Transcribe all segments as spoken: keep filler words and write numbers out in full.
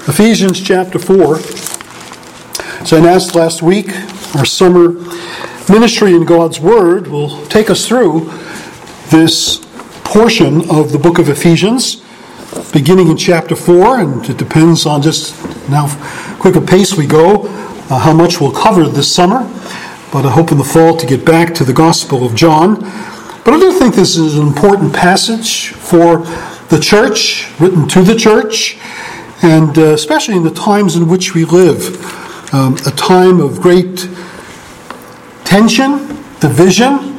Ephesians chapter four. As I announced last week, our summer ministry in God's Word will take us through this portion of the book of Ephesians, beginning in chapter four, and it depends on just how quick a pace we go, uh, how much we'll cover this summer. But I hope in the fall to get back to the Gospel of John. But I do think this is an important passage for the church, written to the church, and uh, especially in the times in which we live. Um, a time of great tension, division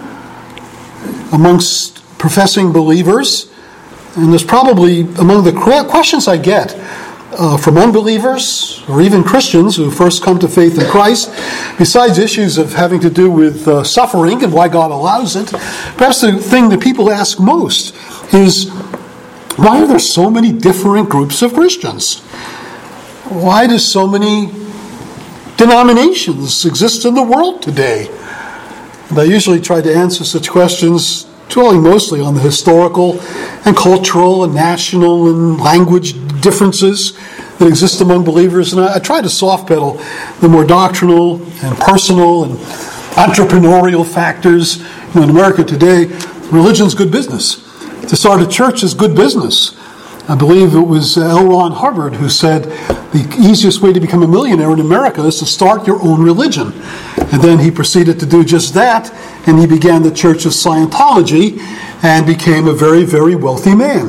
amongst professing believers. And there's probably, among the questions I get uh, from unbelievers or even Christians who first come to faith in Christ, besides issues of having to do with uh, suffering and why God allows it, perhaps the thing that people ask most is, why are there so many different groups of Christians? Why do so many denominations exist in the world today? And I usually try to answer such questions dwelling mostly on the historical and cultural and national and language differences that exist among believers. And I, I try to soft pedal the more doctrinal and personal and entrepreneurial factors. You know, in America today, religion's good business. To start a church is good business. I believe it was L. Ron Hubbard who said the easiest way to become a millionaire in America is to start your own religion. And then he proceeded to do just that, and he began the Church of Scientology and became a very, very wealthy man.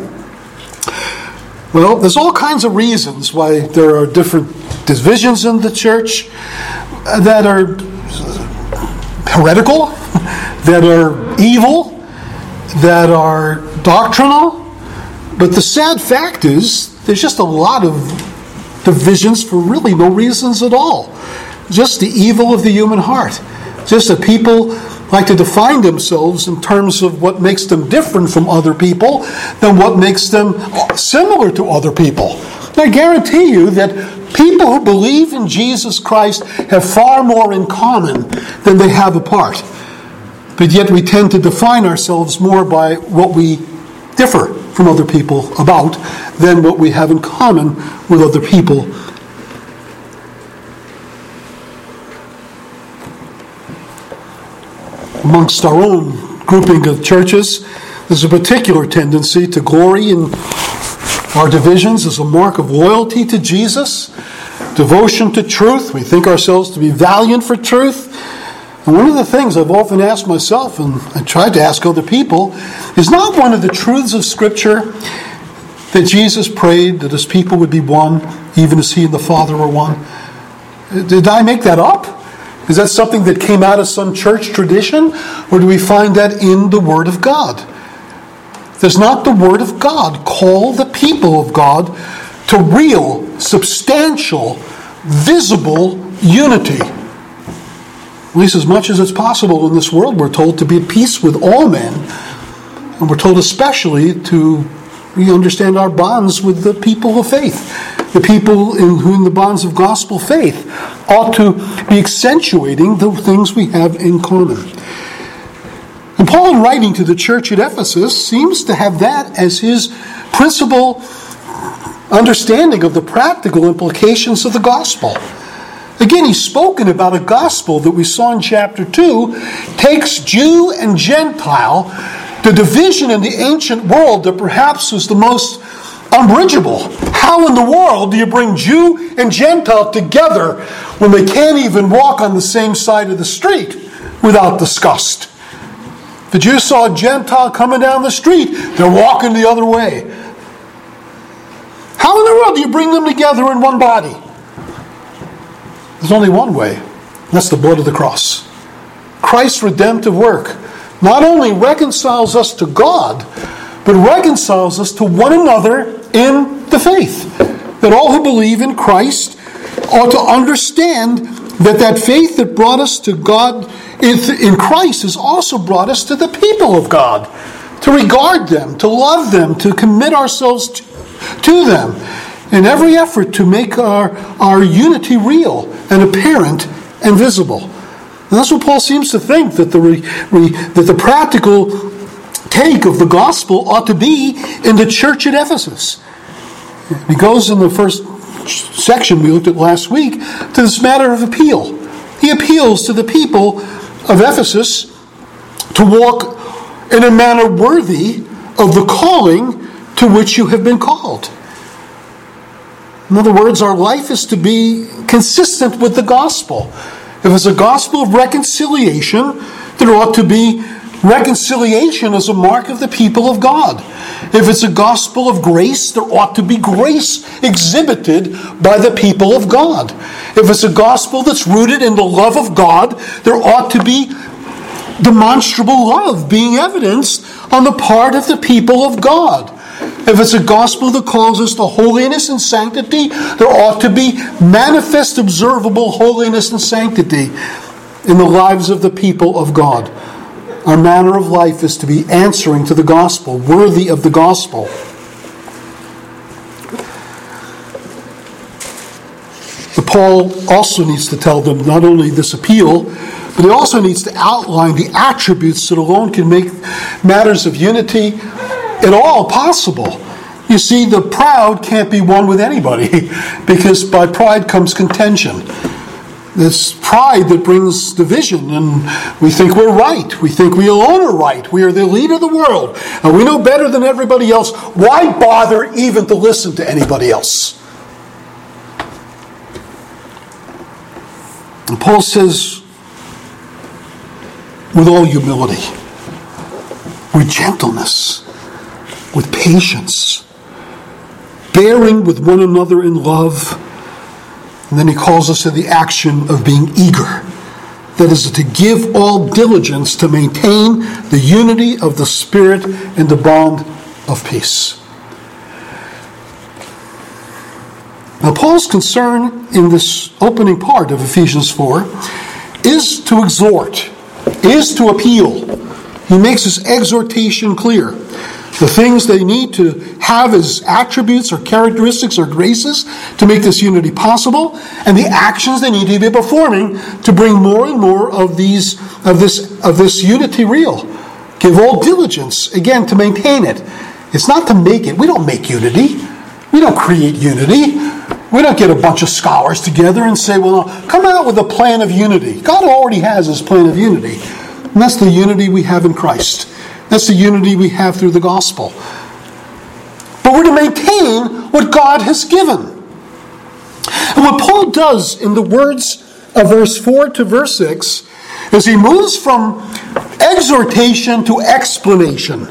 Well, there's all kinds of reasons why there are different divisions in the church that are heretical, that are evil, that are doctrinal. But the sad fact is, there's just a lot of divisions for really no reasons at all. Just the evil of the human heart. Just that people like to define themselves in terms of what makes them different from other people than what makes them similar to other people. I guarantee you that people who believe in Jesus Christ have far more in common than they have apart. But yet we tend to define ourselves more by what we differ from other people about than what we have in common with other people. Amongst our own grouping of churches, there's a particular tendency to glory in our divisions as a mark of loyalty to Jesus, devotion to truth. We think ourselves to be valiant for truth. And one of the things I've often asked myself, and I tried to ask other people, is not one of the truths of Scripture that Jesus prayed that his people would be one, even as he and the Father were one? Did I make that up? Is that something that came out of some church tradition? Or do we find that in the Word of God? Does not the Word of God call the people of God to real, substantial, visible unity? At least as much as it's possible in this world, we're told to be at peace with all men. And we're told especially to we understand our bonds with the people of faith. The people in whom the bonds of gospel faith ought to be accentuating the things we have in common. And Paul, in writing to the church at Ephesus, seems to have that as his principal understanding of the practical implications of the gospel. Again, he's spoken about a gospel that we saw in chapter two, takes Jew and Gentile, the division in the ancient world that perhaps was the most unbridgeable. How in the world do you bring Jew and Gentile together when they can't even walk on the same side of the street without disgust? The Jews saw a Gentile coming down the street, they're walking the other way. How in the world do you bring them together in one body? There's only one way. That's the blood of the cross. Christ's redemptive work not only reconciles us to God, but reconciles us to one another in the faith. That all who believe in Christ ought to understand that that faith that brought us to God in Christ has also brought us to the people of God. To regard them, to love them, to commit ourselves to, to them. In every effort to make our, our unity real and apparent and visible. And that's what Paul seems to think, that the, re, re, that the practical take of the gospel ought to be in the church at Ephesus. He goes in the first section we looked at last week to this matter of appeal. He appeals to the people of Ephesus to walk in a manner worthy of the calling to which you have been called. In other words, our life is to be consistent with the gospel. If it's a gospel of reconciliation, there ought to be reconciliation as a mark of the people of God. If it's a gospel of grace, there ought to be grace exhibited by the people of God. If it's a gospel that's rooted in the love of God, there ought to be demonstrable love being evidenced on the part of the people of God. If it's a gospel that calls us to holiness and sanctity, there ought to be manifest, observable holiness and sanctity in the lives of the people of God. Our manner of life is to be answering to the gospel, worthy of the gospel. But Paul also needs to tell them not only this appeal, but he also needs to outline the attributes that alone can make matters of unity at all possible. You see, the proud can't be won with anybody, because by pride comes contention. It's pride that brings division, and we think we're right. We think we alone are right. We are the elite of the world, and we know better than everybody else. Why bother even to listen to anybody else? And Paul says, with all humility, with gentleness, with patience, bearing with one another in love. And then he calls us to the action of being eager. That is to give all diligence to maintain the unity of the Spirit and the bond of peace. Now, Paul's concern in this opening part of Ephesians four is to exhort, is to appeal. He makes his exhortation clear. The things they need to have as attributes or characteristics or graces to make this unity possible, and the actions they need to be performing to bring more and more of these of this of this unity real. Give all diligence, again, to maintain it. It's not to make it. We don't make unity. We don't create unity. We don't get a bunch of scholars together and say, well, come out with a plan of unity. God already has his plan of unity. And that's the unity we have in Christ. That's the unity we have through the gospel. But we're to maintain what God has given. And what Paul does in the words of verse four to verse six is he moves from exhortation to explanation.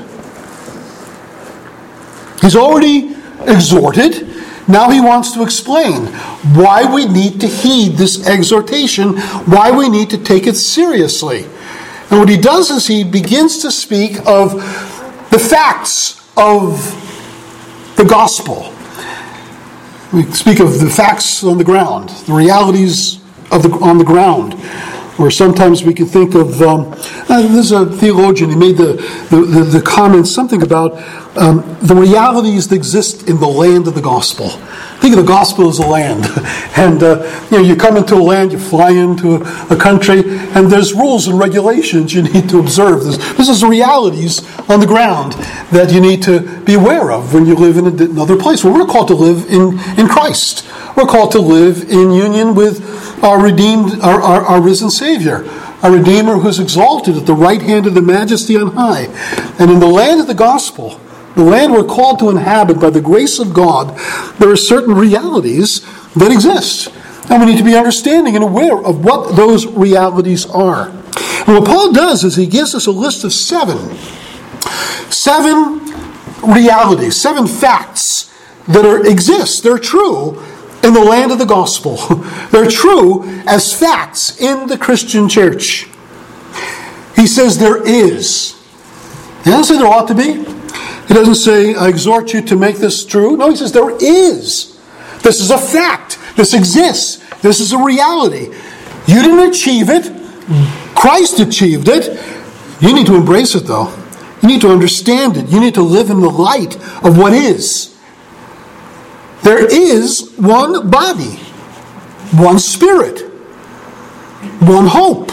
He's already exhorted. Now he wants to explain why we need to heed this exhortation, why we need to take it seriously. And what he does is he begins to speak of the facts of the gospel. We speak of the facts on the ground, the realities of the on the ground. Or sometimes we can think of, um, uh, there's a theologian, he made the, the, the, the comment, something about um, the realities that exist in the land of the gospel. Think of the gospel as a land. And uh, you know, you come into a land, you fly into a, a country, and there's rules and regulations you need to observe. This, this is the realities on the ground that you need to be aware of when you live in another place. Well, we're called to live in, in Christ. We're called to live in union with our redeemed, our, our, our risen Savior, our Redeemer who's exalted at the right hand of the Majesty on high. And in the land of the gospel, the land we're called to inhabit by the grace of God, there are certain realities that exist. And we need to be understanding and aware of what those realities are. And what Paul does is he gives us a list of seven. Seven realities, seven facts that are exist. They're true in the land of the gospel. They're true as facts in the Christian church. He says there is. He doesn't say there ought to be. He doesn't say, I exhort you to make this true. No, he says there is. This is a fact. This exists. This is a reality. You didn't achieve it. Christ achieved it. You need to embrace it, though. You need to understand it. You need to live in the light of what is. There is one body, one spirit, one hope,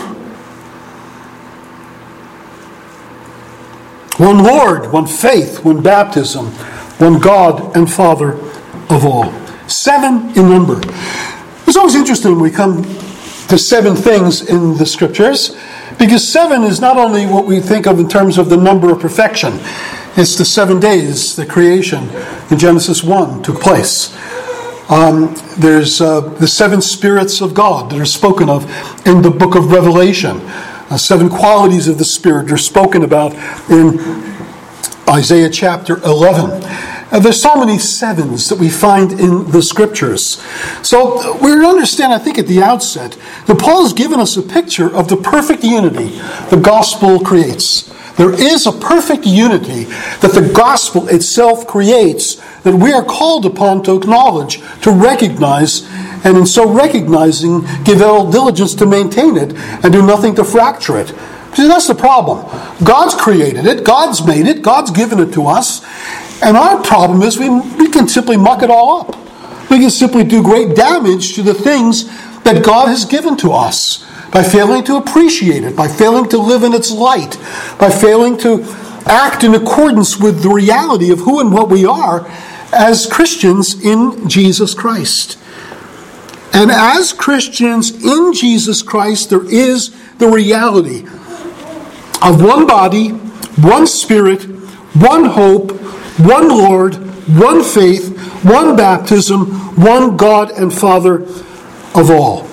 one Lord, one faith, one baptism, one God and Father of all. Seven in number. It's always interesting when we come to seven things in the Scriptures, because seven is not only what we think of in terms of the number of perfection. It's the seven days the creation in Genesis one took place. Um, there's uh, the seven spirits of God that are spoken of in the book of Revelation. Uh, seven qualities of the Spirit are spoken about in Isaiah chapter eleven. Uh, there's so many sevens that we find in the Scriptures. So we understand, I think, at the outset, that Paul has given us a picture of the perfect unity the gospel creates. There is a perfect unity that the gospel itself creates that we are called upon to acknowledge, to recognize, and in so recognizing, give all diligence to maintain it and do nothing to fracture it. See, that's the problem. God's created it, God's made it, God's given it to us, and our problem is we, we can simply muck it all up. We can simply do great damage to the things that God has given to us by failing to appreciate it, by failing to live in its light, by failing to act in accordance with the reality of who and what we are as Christians in Jesus Christ. And as Christians in Jesus Christ, there is the reality of one body, one Spirit, one hope, one Lord, one faith, one baptism, one God and Father of all.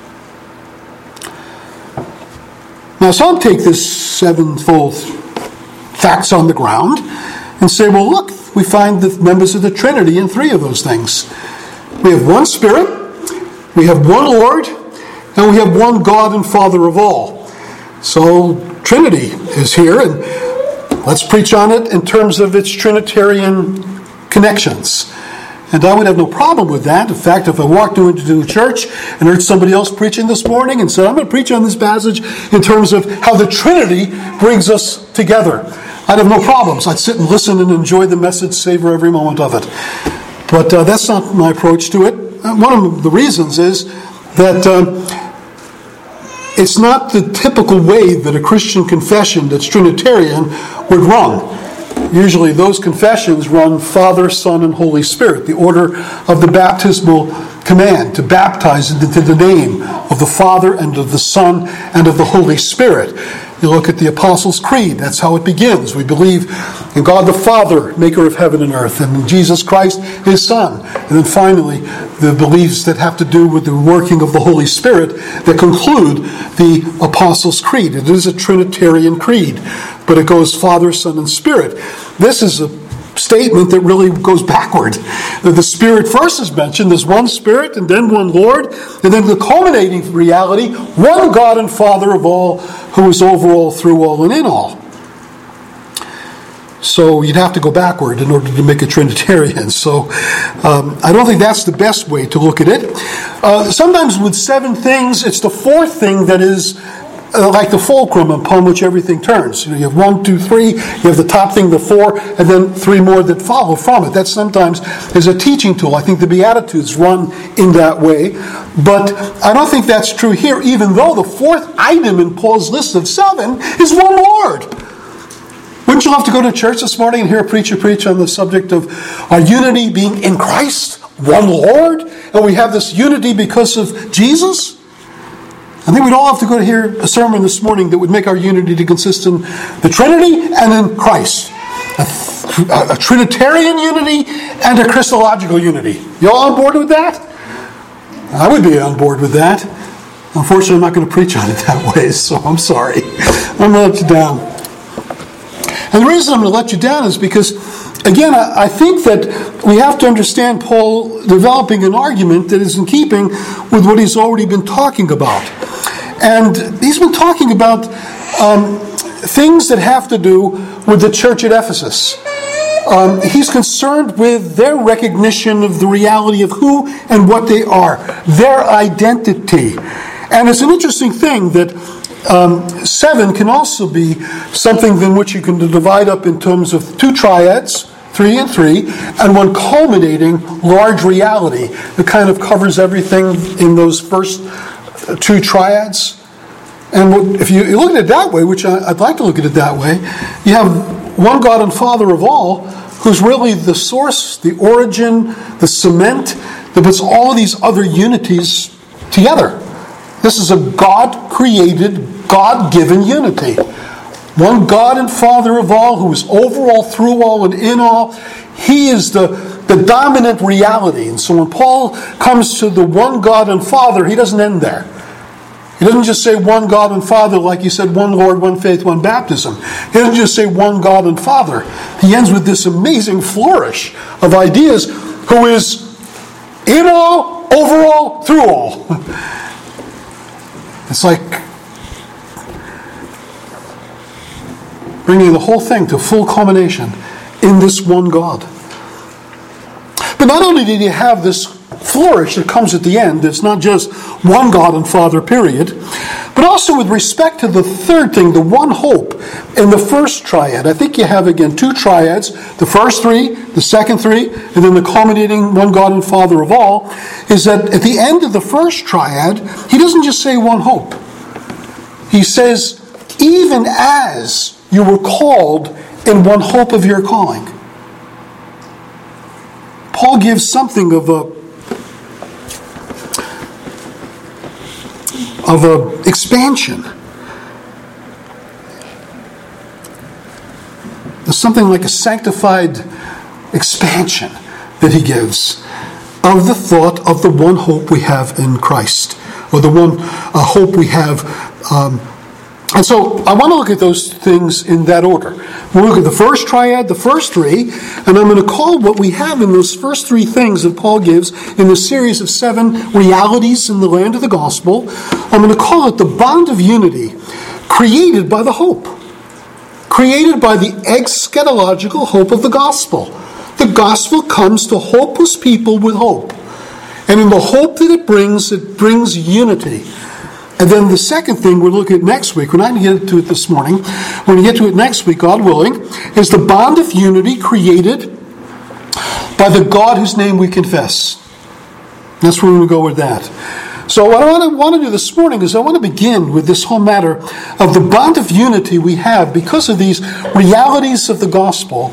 Now, some take this sevenfold facts on the ground and say, well, look, we find the members of the Trinity in three of those things. We have one Spirit, we have one Lord, and we have one God and Father of all. So, Trinity is here, and let's preach on it in terms of its Trinitarian connections. And I would have no problem with that. In fact, if I walked into a church and heard somebody else preaching this morning and said, I'm going to preach on this passage in terms of how the Trinity brings us together, I'd have no problems. I'd sit and listen and enjoy the message, savor every moment of it. But uh, that's not my approach to it. One of the reasons is that uh, it's not the typical way that a Christian confession that's Trinitarian would run. Usually those confessions run Father, Son, and Holy Spirit, the order of the baptismal command, to baptize into the name of the Father and of the Son and of the Holy Spirit. You look at the Apostles' Creed, that's how it begins. We believe in God the Father, maker of heaven and earth, and in Jesus Christ, his Son. And then finally, the beliefs that have to do with the working of the Holy Spirit that conclude the Apostles' Creed. It is a Trinitarian creed, but it goes Father, Son, and Spirit. This is a statement that really goes backward. That the Spirit first is mentioned, there's one Spirit and then one Lord, and then the culminating reality, one God and Father of all, who is over all, through all, and in all. So you'd have to go backward in order to make a Trinitarian. So um, I don't think that's the best way to look at it. Uh, sometimes with seven things, it's the fourth thing that is Uh, like the fulcrum upon which everything turns. You know, you have one, two, three, you have the top thing, the four, and then three more that follow from it. That sometimes is a teaching tool. I think the Beatitudes run in that way. But I don't think that's true here, even though the fourth item in Paul's list of seven is one Lord. Wouldn't you love to go to church this morning and hear a preacher preach on the subject of our unity being in Christ, one Lord, and we have this unity because of Jesus? I think we'd all have to go to hear a sermon this morning that would make our unity to consist in the Trinity and in Christ. A, a Trinitarian unity and a Christological unity. You all on board with that? I would be on board with that. Unfortunately, I'm not going to preach on it that way, so I'm sorry. I'm going to let you down. And the reason I'm going to let you down is because, again, I think that we have to understand Paul developing an argument that is in keeping with what he's already been talking about. And he's been talking about um, things that have to do with the church at Ephesus. Um, he's concerned with their recognition of the reality of who and what they are, their identity. And it's an interesting thing that Um, seven can also be something in which you can divide up in terms of two triads, three and three, and one culminating large reality that kind of covers everything in those first two triads. And if you look at it that way, which I'd like to look at it that way, you have one God and Father of all, who's really the source, the origin, the cement, that puts all of these other unities together. This is a God-created, God-given unity. One God and Father of all, who is over all, through all, and in all. He is the, the dominant reality. And so when Paul comes to the one God and Father, he doesn't end there. He doesn't just say one God and Father like he said one Lord, one faith, one baptism. He doesn't just say one God and Father. He ends with this amazing flourish of ideas, who is in all, over all, through all. It's like bringing the whole thing to full culmination in this one God. But not only did he have this flourish that comes at the end, it's not just one God and Father, period, but also with respect to the third thing, the one hope in the first triad. I think you have, again, two triads, the first three, the second three, and then the culminating one God and Father of all, is that at the end of the first triad, he doesn't just say one hope. He says, even as you were called in one hope of your calling. Paul gives something of a of a expansion. There's something like a sanctified expansion that he gives of the thought of the one hope we have in Christ, or the one uh, hope we have. Um, and so I want to look at those things in that order. We'll look at the first triad, the first three, and I'm going to call what we have in those first three things that Paul gives in this series of seven realities in the land of the gospel. I'm going to call it the bond of unity created by the hope. Created by the eschatological hope of the gospel. The gospel comes to hopeless people with hope. And in the hope that it brings, it brings unity. And then the second thing we'll look at next week, we're not going to get to it this morning, we're going to get to it next week, God willing, is the bond of unity created by the God whose name we confess. That's where we're going to go with that. So what I want to, want to do this morning is I want to begin with this whole matter of the bond of unity we have because of these realities of the gospel,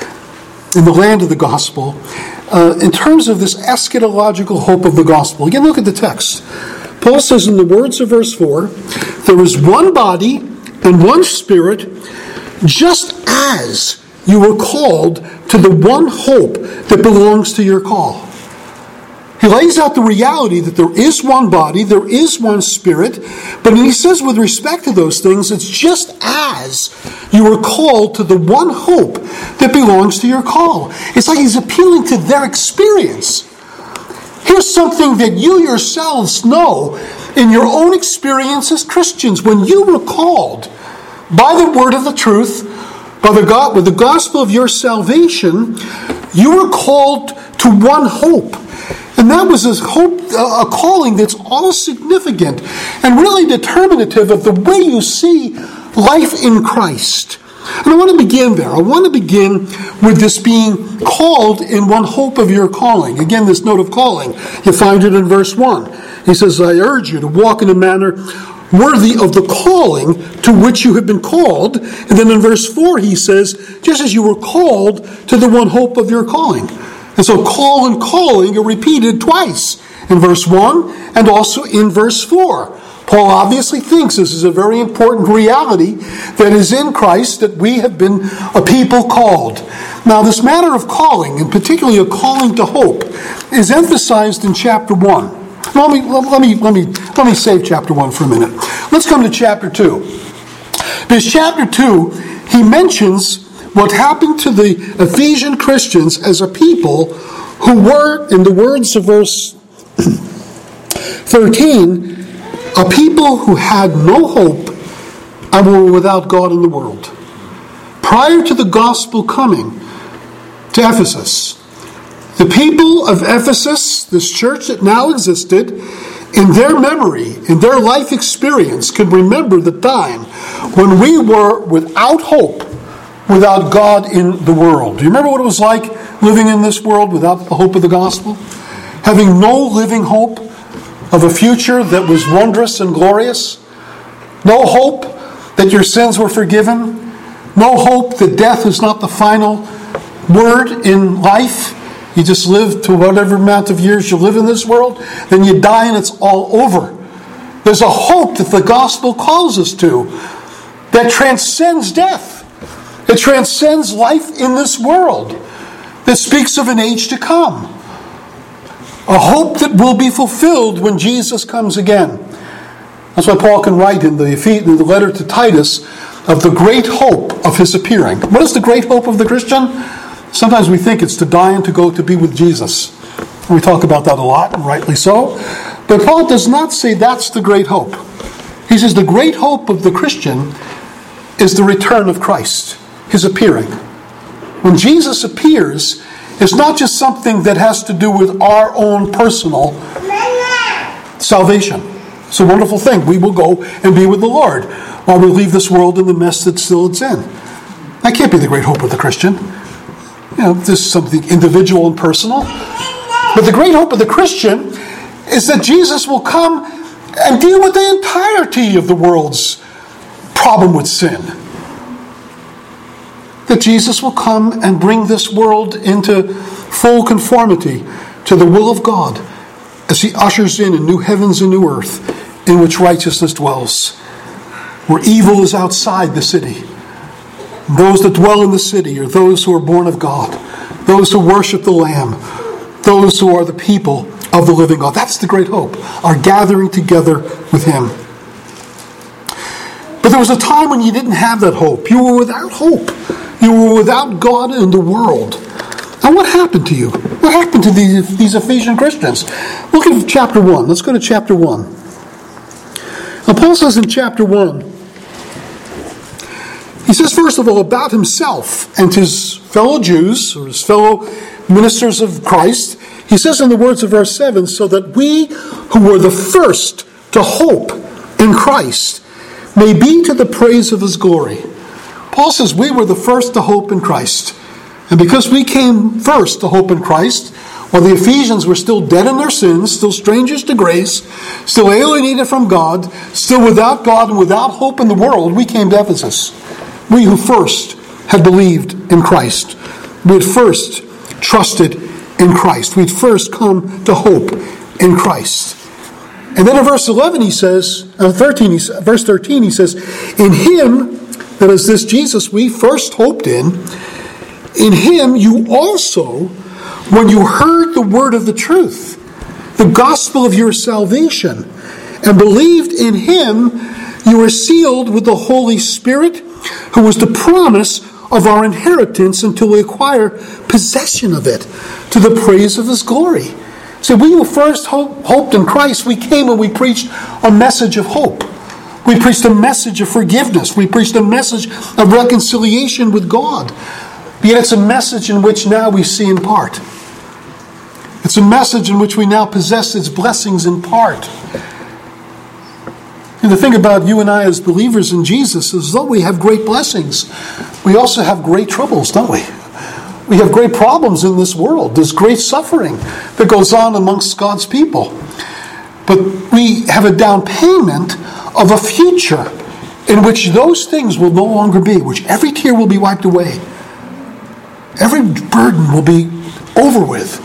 in the land of the gospel, uh, in terms of this eschatological hope of the gospel. Again, look at the text. Paul says in the words of verse four, there is one body and one spirit, just as you were called to the one hope that belongs to your call. He lays out the reality that there is one body, there is one spirit, but he says with respect to those things, it's just as you were called to the one hope that belongs to your call. It's like he's appealing to their experience. Here's something that you yourselves know in your own experience as Christians. When you were called by the word of the truth, by the God, with the gospel of your salvation, you were called to one hope. And that was a hope, a calling that's all significant and really determinative of the way you see life in Christ. And I want to begin there. I want to begin with this being called in one hope of your calling. Again, this note of calling, you find it in verse one. He says, I urge you to walk in a manner worthy of the calling to which you have been called. And then in verse four he says, just as you were called to the one hope of your calling. And so call and calling are repeated twice in verse one and also in verse four. Paul obviously thinks this is a very important reality that is in Christ, that we have been a people called. Now, this matter of calling, and particularly a calling to hope, is emphasized in chapter one. Let me, let me, let me, let me save chapter one for a minute. Let's come to chapter two. Because chapter two, he mentions what happened to the Ephesian Christians as a people who were, in the words of verse thirteen, a people who had no hope and were without God in the world. Prior to the gospel coming to Ephesus, the people of Ephesus, this church that now existed, in their memory, in their life experience, could remember the time when we were without hope, without God in the world. Do you remember what it was like living in this world without the hope of the gospel? Having no living hope of a future that was wondrous and glorious? No hope that your sins were forgiven? No hope that death is not the final word in life? You just live to whatever amount of years you live in this world, then you die and it's all over. There's a hope that the gospel calls us to that transcends death. It transcends life in this world. That speaks of an age to come. A hope that will be fulfilled when Jesus comes again. That's why Paul can write in the, in the letter to Titus of the great hope of his appearing. What is the great hope of the Christian? Sometimes we think it's to die and to go to be with Jesus. We talk about that a lot, and rightly so. But Paul does not say that's the great hope. He says the great hope of the Christian is the return of Christ, his appearing. When Jesus appears, it's not just something that has to do with our own personal salvation. It's a wonderful thing. We will go and be with the Lord while we leave this world in the mess that still it's in. That can't be the great hope of the Christian. You know, this is something individual and personal. But the great hope of the Christian is that Jesus will come and deal with the entirety of the world's problem with sin. That Jesus will come and bring this world into full conformity to the will of God as he ushers in a new heavens and new earth in which righteousness dwells, where evil is outside the city. Those that dwell in the city are those who are born of God, those who worship the Lamb, those who are the people of the living God. That's the great hope, our gathering together with him. But there was a time when you didn't have that hope. You were without hope. You were without God in the world. Now what happened to you? What happened to these, these Ephesian Christians? Look at chapter one. Let's go to chapter one. Now Paul says in chapter one, he says first of all about himself and his fellow Jews, or his fellow ministers of Christ. He says in the words of verse seven, so that we who were the first to hope in Christ may be to the praise of his glory. Paul says we were the first to hope in Christ. And because we came first to hope in Christ, while the Ephesians were still dead in their sins, still strangers to grace, still alienated from God, still without God and without hope in the world, we came to Ephesus. We who first had believed in Christ. We had first trusted in Christ. We'd first come to hope in Christ. And then in verse eleven he says, uh, thirteen, he, verse thirteen he says, in him, that is this Jesus we first hoped in, in him you also, when you heard the word of the truth, the gospel of your salvation, and believed in him, you were sealed with the Holy Spirit, who was the promise of our inheritance until we acquire possession of it, to the praise of his glory. So we who first hope, hoped in Christ, we came and we preached a message of hope. We preached a message of forgiveness. We preached a message of reconciliation with God. Yet it's a message in which now we see in part. It's a message in which we now possess its blessings in part. And the thing about you and I as believers in Jesus is though we have great blessings, we also have great troubles, don't we? We have great problems in this world. There's great suffering that goes on amongst God's people. But we have a down payment of a future in which those things will no longer be, which every tear will be wiped away. Every burden will be over with.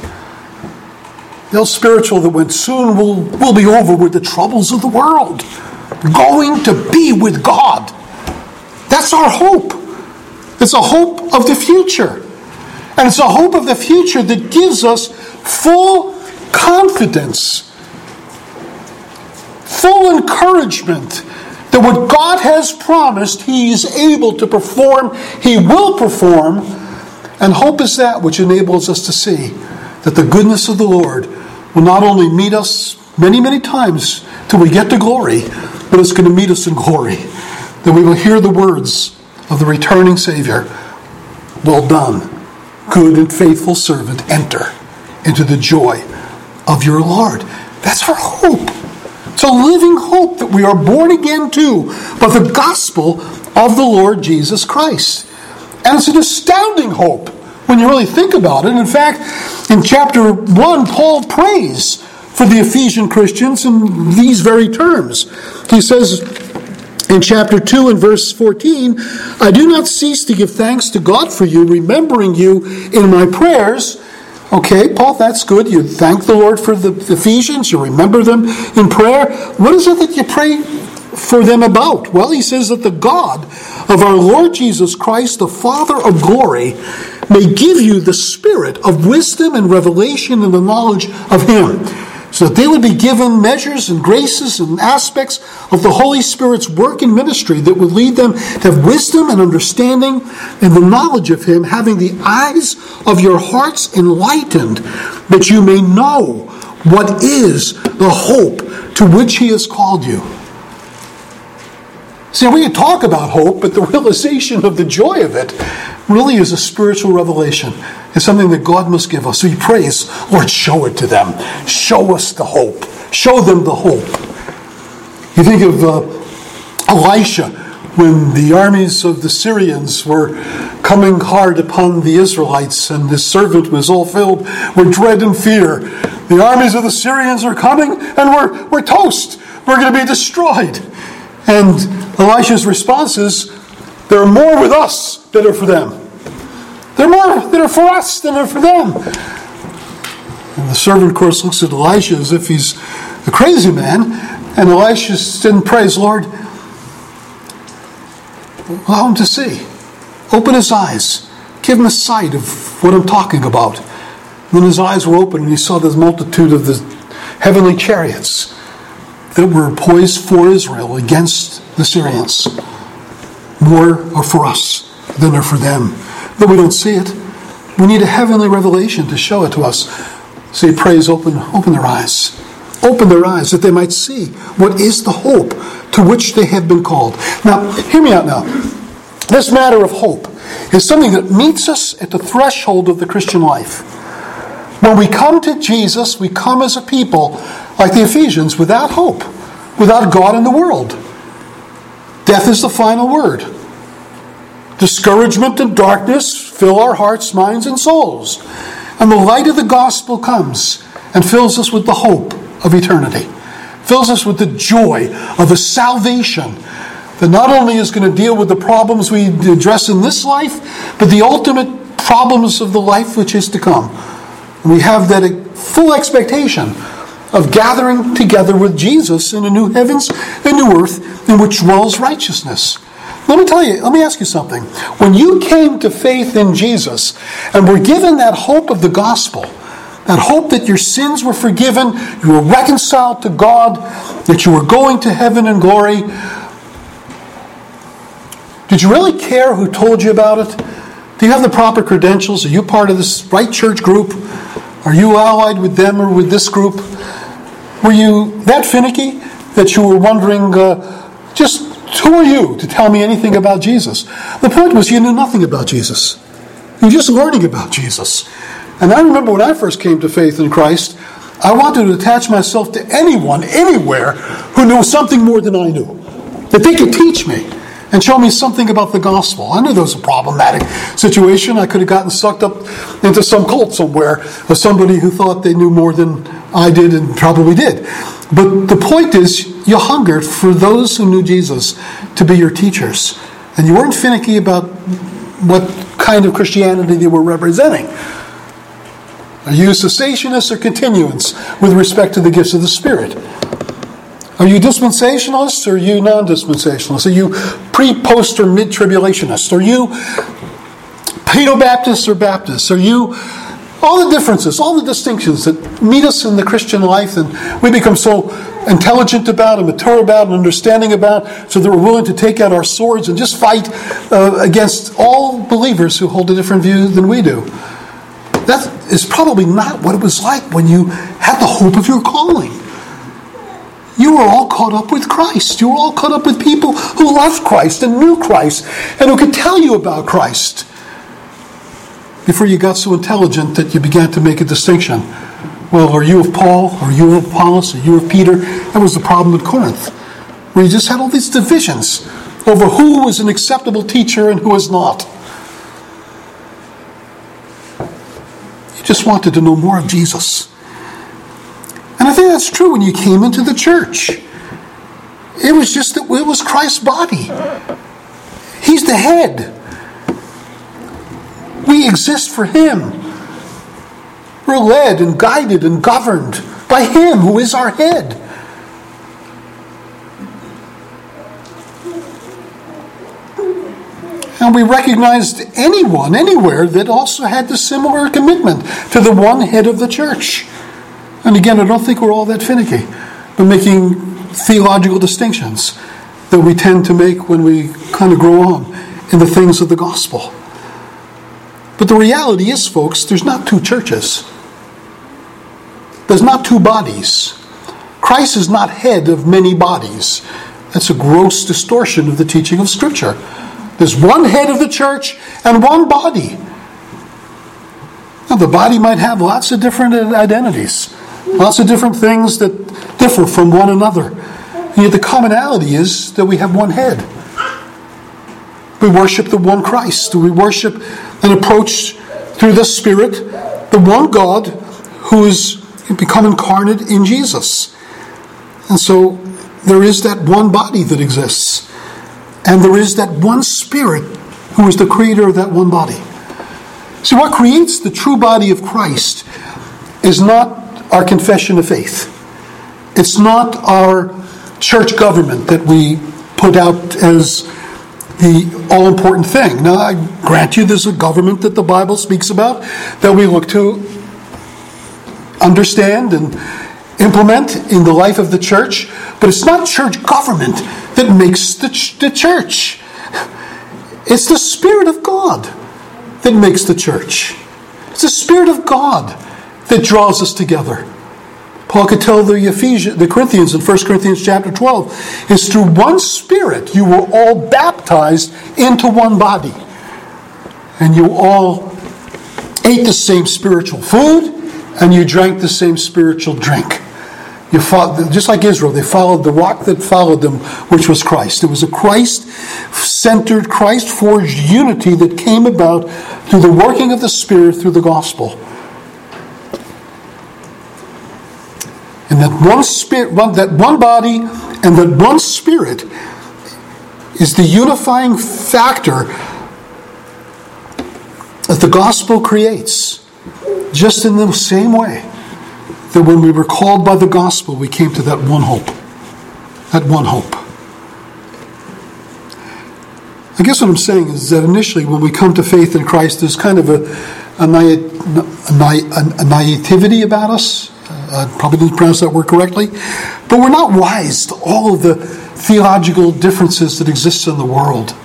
The old spiritual that went soon will, will be over with the troubles of the world. Going to be with God. That's our hope. It's a hope of the future. And it's a hope of the future that gives us full confidence, full encouragement that what God has promised, he is able to perform, he will perform. And hope is that which enables us to see that the goodness of the Lord will not only meet us many, many times till we get to glory, but it's going to meet us in glory. That we will hear the words of the returning Savior, well done, good and faithful servant, enter into the joy of your Lord. That's our hope. It's a living hope that we are born again to by the gospel of the Lord Jesus Christ. And it's an astounding hope when you really think about it. In fact, in chapter one, Paul prays for the Ephesian Christians in these very terms. He says in chapter two and verse fourteen, I do not cease to give thanks to God for you, remembering you in my prayers. Okay, Paul, that's good. You thank the Lord for the Ephesians. You remember them in prayer. What is it that you pray for them about? Well, he says that the God of our Lord Jesus Christ, the Father of glory, may give you the spirit of wisdom and revelation and the knowledge of him, so that they would be given measures and graces and aspects of the Holy Spirit's work and ministry that would lead them to have wisdom and understanding and the knowledge of him, having the eyes of your hearts enlightened, that you may know what is the hope to which he has called you. See, we can talk about hope, but the realization of the joy of it really is a spiritual revelation. It's something that God must give us. So he prays, Lord, show it to them. Show us the hope. Show them the hope. You think of uh, Elisha, when the armies of the Syrians were coming hard upon the Israelites, and his servant was all filled with dread and fear. The armies of the Syrians are coming, and we're, we're toast. We're going to be destroyed. And Elisha's response is, there are more with us than are for them. There are more that are for us than are for them. And the servant, of course, looks at Elisha as if he's a crazy man. And Elisha then prays, Lord, allow him to see. Open his eyes. Give him a sight of what I'm talking about. And then his eyes were open and he saw this multitude of the heavenly chariots that were poised for Israel against the Syrians. More are for us than are for them. But we don't see it. We need a heavenly revelation to show it to us. So he prays, open, open their eyes. Open their eyes that they might see what is the hope to which they have been called. Now, hear me out now. This matter of hope is something that meets us at the threshold of the Christian life. When we come to Jesus, we come as a people, like the Ephesians, without hope, without God in the world. Death is the final word. Discouragement and darkness fill our hearts, minds, and souls. And the light of the gospel comes and fills us with the hope of eternity. Fills us with the joy of a salvation that not only is going to deal with the problems we address in this life, but the ultimate problems of the life which is to come. We have that full expectation of gathering together with Jesus in a new heavens and new earth in which dwells righteousness. Let me tell you, let me ask you something. When you came to faith in Jesus and were given that hope of the gospel, that hope that your sins were forgiven, you were reconciled to God, that you were going to heaven and glory, did you really care who told you about it? Do you have the proper credentials? Are you part of this right church group? Are you allied with them or with this group? Were you that finicky that you were wondering, uh, just who are you to tell me anything about Jesus? The point was you knew nothing about Jesus. You were just learning about Jesus. And I remember when I first came to faith in Christ, I wanted to attach myself to anyone, anywhere, who knew something more than I knew. That they could teach me and show me something about the gospel. I knew there was a problematic situation. I could have gotten sucked up into some cult somewhere of somebody who thought they knew more than I did and probably did. But the point is, you hungered for those who knew Jesus to be your teachers. And you weren't finicky about what kind of Christianity they were representing. Are you cessationist or continuance with respect to the gifts of the Spirit? Are you dispensationalist or are you non-dispensationalist? Are you pre, post, or mid-tribulationist? Are you Paedo-Baptist or Baptist? Are you... All the differences, all the distinctions that meet us in the Christian life and we become so intelligent about and mature about and understanding about so that we're willing to take out our swords and just fight uh, against all believers who hold a different view than we do. That is probably not what it was like when you had the hope of your calling. You were all caught up with Christ. You were all caught up with people who loved Christ and knew Christ and who could tell you about Christ. Before you got so intelligent that you began to make a distinction. Well, are you of Paul? Are you of Apollos? Are you of Peter? That was the problem at Corinth, where you just had all these divisions over who was an acceptable teacher and who was not. You just wanted to know more of Jesus. And I think that's true when you came into the church. It was just that it was Christ's body. He's the head. We exist for Him. We're led and guided and governed by Him who is our head. And we recognized anyone, anywhere, that also had the similar commitment to the one head of the church. And again, I don't think we're all that finicky, but making theological distinctions that we tend to make when we kind of grow on in the things of the gospel. But the reality is, folks, there's not two churches. There's not two bodies. Christ is not head of many bodies. That's a gross distortion of the teaching of Scripture. There's one head of the church and one body. Now, the body might have lots of different identities, lots of different things that differ from one another. And yet the commonality is that we have one head. We worship the one Christ. We worship and approach through the Spirit the one God who has become incarnate in Jesus. And so there is that one body that exists. And there is that one Spirit who is the creator of that one body. See, what creates the true body of Christ is not our confession of faith. It's not our church government that we put out as the all-important thing. Now, I grant you there's a government that the Bible speaks about that we look to understand and implement in the life of the church, but it's not church government that makes the, ch- the church. It's the Spirit of God that makes the church. It's the Spirit of God that draws us together. Paul could tell the Ephesians, the Corinthians in First Corinthians chapter twelve, is through one Spirit you were all baptized into one body. And you all ate the same spiritual food, and you drank the same spiritual drink. You followed, just like Israel, they followed the rock that followed them, which was Christ. It was a Christ-centered, Christ-forged unity that came about through the working of the Spirit through the gospel. And that one spirit, one, that one body, and that one Spirit is the unifying factor that the gospel creates, just in the same way that when we were called by the gospel, we came to that one hope. That one hope. I guess what I'm saying is that initially when we come to faith in Christ, there's kind of a, a, a, a naivety about us. Uh, I probably didn't pronounce that word correctly. But we're not wise to all of the theological differences that exist in the world.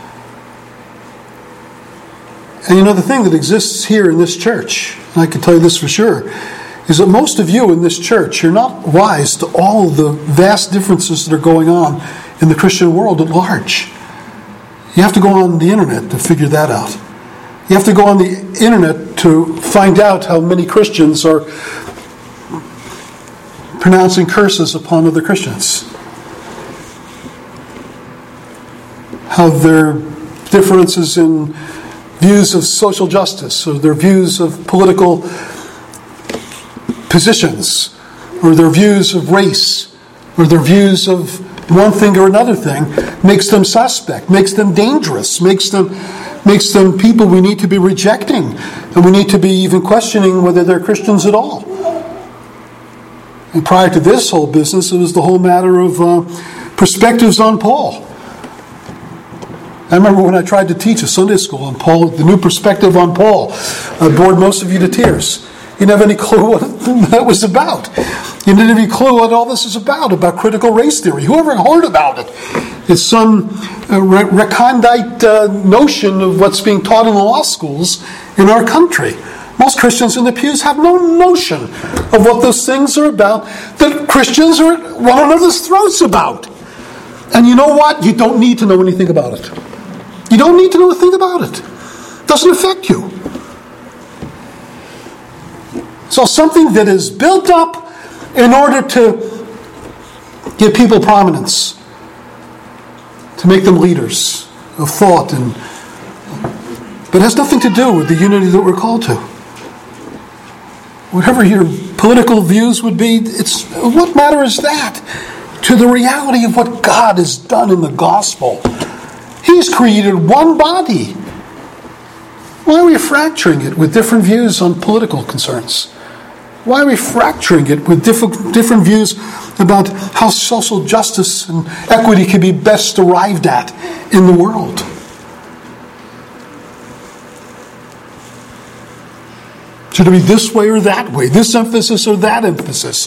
And you know, the thing that exists here in this church, and I can tell you this for sure, is that most of you in this church, you're not wise to all the vast differences that are going on in the Christian world at large. You have to go on the internet to figure that out. You have to go on the internet to find out how many Christians are pronouncing curses upon other Christians. How their differences in views of social justice, or their views of political positions, or their views of race, or their views of one thing or another thing, makes them suspect, makes them dangerous, makes them makes them people we need to be rejecting, and we need to be even questioning whether they're Christians at all. And prior to this whole business, it was the whole matter of uh, perspectives on Paul. I remember when I tried to teach a Sunday school on Paul, the new perspective on Paul, I bored most of you to tears. You didn't have any clue what that was about. You didn't have any clue what all this is about, about critical race theory. Whoever heard about it? It's some uh, recondite uh, notion of what's being taught in the law schools in our country. Most Christians in the pews have no notion of what those things are about that Christians are at one another's throats about. And you know what? You don't need to know anything about it. You don't need to know a thing about it. It doesn't affect you. So something that is built up in order to give people prominence, to make them leaders of thought, and but it has nothing to do with the unity that we're called to. Whatever your political views would be, it's what matter is that to the reality of what God has done in the gospel. He's created one body. Why are we fracturing it with different views on political concerns? Why are we fracturing it with different, different views about how social justice and equity can be best arrived at in the world? Should it be this way or that way? This emphasis or that emphasis?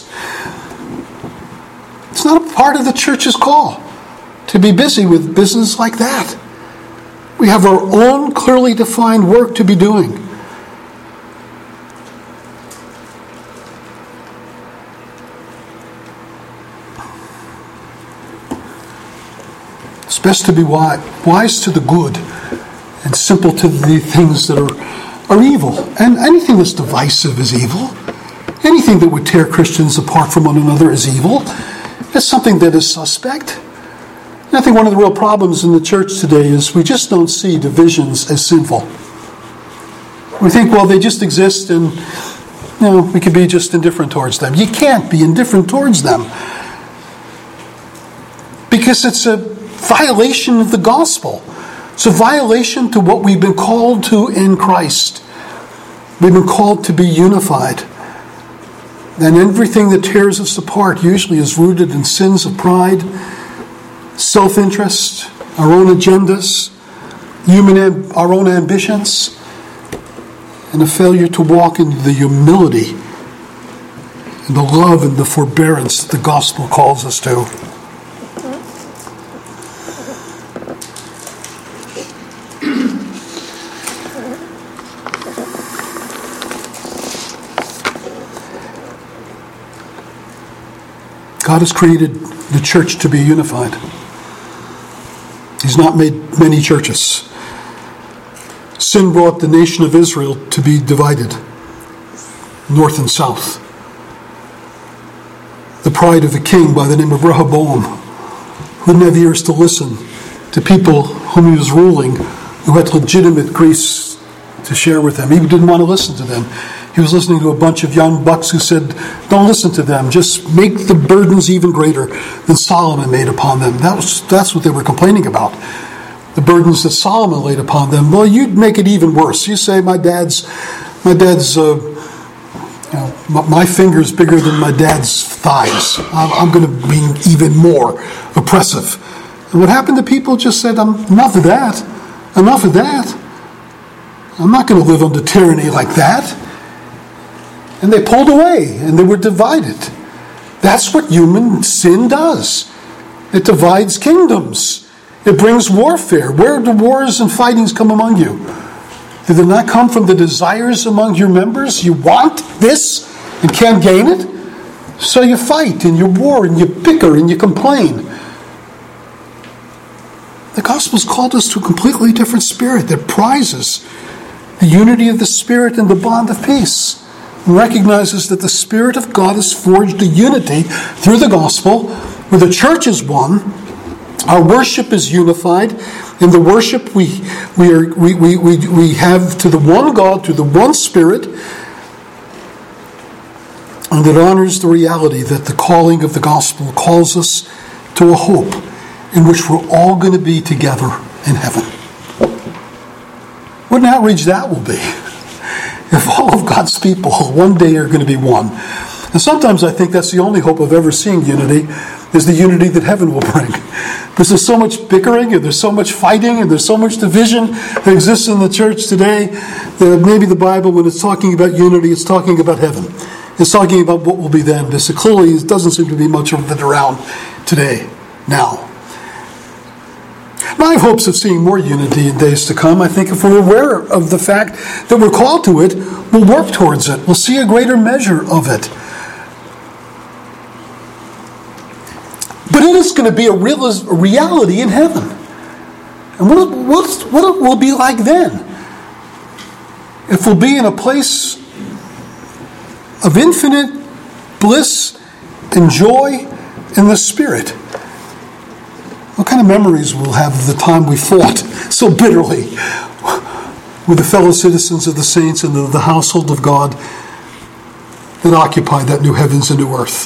It's not a part of the church's call to be busy with business like that. We have our own clearly defined work to be doing. It's best to be wise, wise to the good and simple to the things that are, are evil. And anything that's divisive is evil. Anything that would tear Christians apart from one another is evil. It's something that is suspect. And I think one of the real problems in the church today is we just don't see divisions as sinful. We think, well, they just exist and, you know, we can be just indifferent towards them. You can't be indifferent towards them. Because it's a violation of the gospel. It's a violation to what we've been called to in Christ. We've been called to be unified. And everything that tears us apart usually is rooted in sins of pride, self-interest, our own agendas, human amb- our own ambitions, and a failure to walk in the humility and the love and the forbearance that the gospel calls us to. God has created the church to be unified. He's not made many churches. Sin brought the nation of Israel to be divided, north and south. The pride of a king by the name of Rehoboam, who didn't have ears to listen to people whom he was ruling, who had legitimate griefs to share with them. He didn't want to listen to them. He was listening to a bunch of young bucks who said, don't listen to them. Just make the burdens even greater than Solomon made upon them. That was, that's what they were complaining about. The burdens that Solomon laid upon them. Well, you'd make it even worse. You say, my dad's, my dad's, uh, you know, my, my finger's bigger than my dad's thighs. I'm, I'm going to be even more oppressive. And what happened to people just said, um, enough of that. Enough of that. I'm not going to live under tyranny like that. And they pulled away, and they were divided. That's what human sin does. It divides kingdoms. It brings warfare. Where do wars and fightings come among you? Did they not come from the desires among your members? You want this and can't gain it? So you fight, and you war, and you bicker, and you complain. The gospel's called us to a completely different spirit that prizes the unity of the Spirit and the bond of peace. And recognizes that the Spirit of God has forged a unity through the gospel, where the church is one, our worship is unified, in the worship we we are we, we, we, we have to the one God, to the one Spirit, and it honors the reality that the calling of the gospel calls us to a hope in which we're all going to be together in heaven. What an outrage that will be. If all of God's people one day are going to be one. And sometimes I think that's the only hope of ever seeing unity, is the unity that heaven will bring. Because there's so much bickering, and there's so much fighting, and there's so much division that exists in the church today, that maybe the Bible, when it's talking about unity, it's talking about heaven. It's talking about what will be then. This clearly doesn't seem to be much of it around today, now. My hopes of seeing more unity in days to come, I think if we're aware of the fact that we're called to it, we'll work towards it. We'll see a greater measure of it. But it is going to be a, real, a reality in heaven. And what, what, what it will be like then? If we'll be in a place of infinite bliss and joy in the Spirit. What kind of memories we'll have of the time we fought so bitterly with the fellow citizens of the saints and the, the household of God that occupied that new heavens and new earth.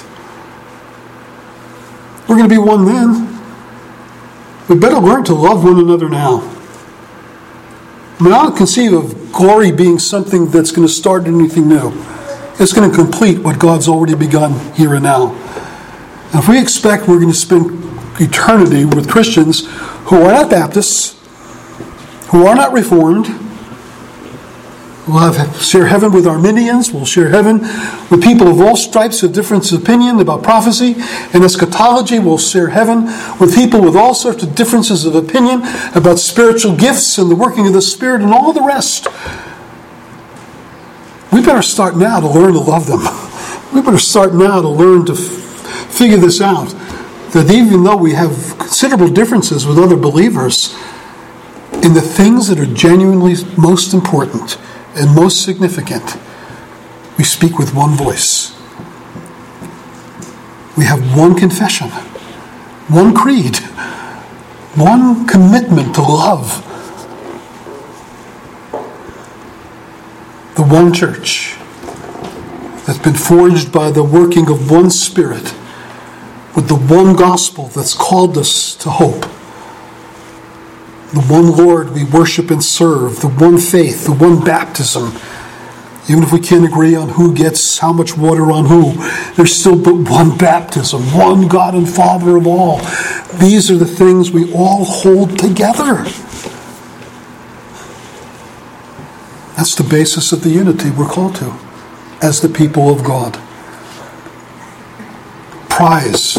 We're going to be one then. We better learn to love one another now. I mean, I don't conceive of glory being something that's going to start anything new. It's going to complete what God's already begun here and now. And if we expect we're going to spend eternity with Christians who are not Baptists, who are not Reformed, we'll have, share heaven with Arminians, we'll share heaven with people of all stripes of difference of opinion about prophecy and eschatology, we'll share heaven with people with all sorts of differences of opinion about spiritual gifts and the working of the Spirit and all the rest. We better start now to learn to love them. We better start now to learn to f- figure this out. That even though we have considerable differences with other believers, in the things that are genuinely most important and most significant, we speak with one voice. We have one confession, one creed, one commitment to love. The one church that's been forged by the working of one Spirit, with the one gospel that's called us to hope. The one Lord we worship and serve, the one faith, the one baptism. Even if we can't agree on who gets how much water on who, there's still but one baptism, one God and Father of all. These are the things we all hold together. That's the basis of the unity we're called to as the people of God. Prize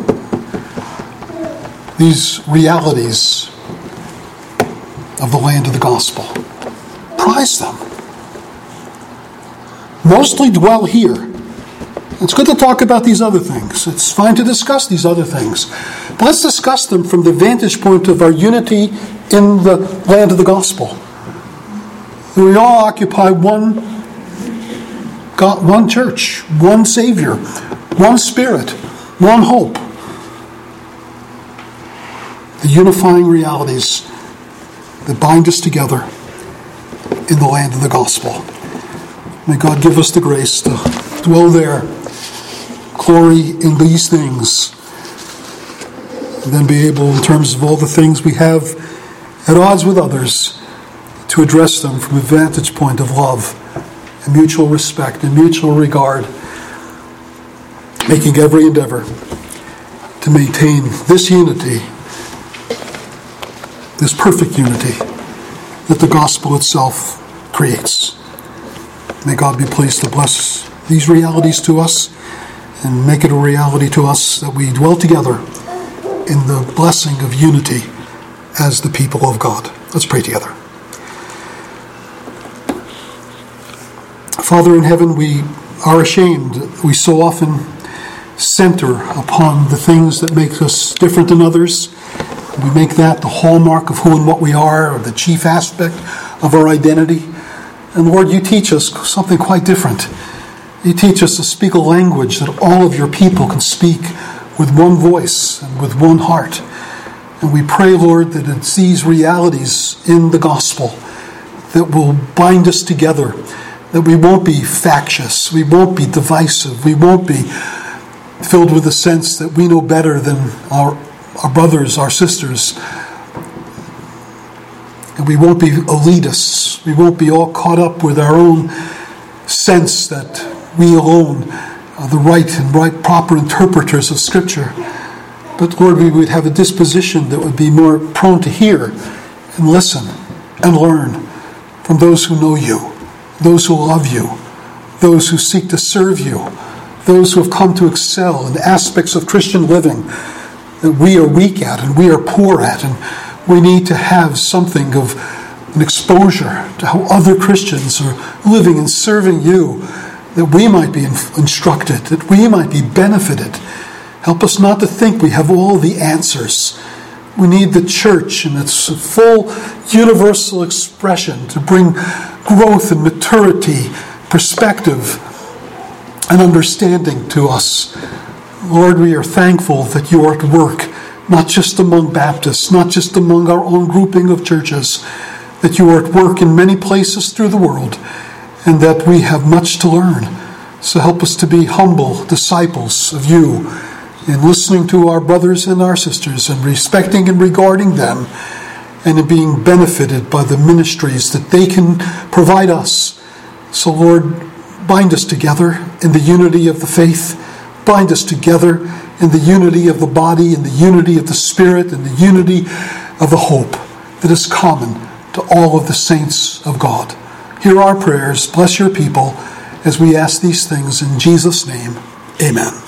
these realities of the land of the gospel. Prize them. Mostly dwell here. It's good to talk about these other things. It's fine to discuss these other things. But let's discuss them from the vantage point of our unity in the land of the gospel. We all occupy one God, one church, one Savior, one Spirit, one hope. The unifying realities that bind us together in the land of the gospel. May God give us the grace to dwell there, glory in these things, and then be able, in terms of all the things we have at odds with others, to address them from a vantage point of love and mutual respect and mutual regard, making every endeavor to maintain this unity, this perfect unity that the gospel itself creates. May God be pleased to bless these realities to us and make it a reality to us that we dwell together in the blessing of unity as the people of God. Let's pray together. Father in heaven, we are ashamed that we so often center upon the things that make us different than others. We make that the hallmark of who and what we are, or the chief aspect of our identity. And Lord, you teach us something quite different. You teach us to speak a language that all of your people can speak with one voice and with one heart. And we pray, Lord, that it's these realities in the gospel that will bind us together, that we won't be factious, we won't be divisive, we won't be filled with the sense that we know better than our, our brothers, our sisters. And we won't be elitists. We won't be all caught up with our own sense that we alone are the right and right proper interpreters of Scripture. But Lord, we would have a disposition that would be more prone to hear and listen and learn from those who know you, those who love you, those who seek to serve you, those who have come to excel in aspects of Christian living that we are weak at and we are poor at, and we need to have something of an exposure to how other Christians are living and serving you, that we might be instructed, that we might be benefited. Help us not to think we have all the answers. We need the church in its full universal expression to bring growth and maturity, perspective, and understanding to us. Lord, we are thankful that you are at work, not just among Baptists, not just among our own grouping of churches, that you are at work in many places through the world, and that we have much to learn. So help us to be humble disciples of you, in listening to our brothers and our sisters, and respecting and regarding them, and in being benefited by the ministries that they can provide us. So, Lord, bind us together in the unity of the faith. Bind us together in the unity of the body, in the unity of the Spirit, in the unity of the hope that is common to all of the saints of God. Hear our prayers. Bless your people as we ask these things in Jesus' name. Amen.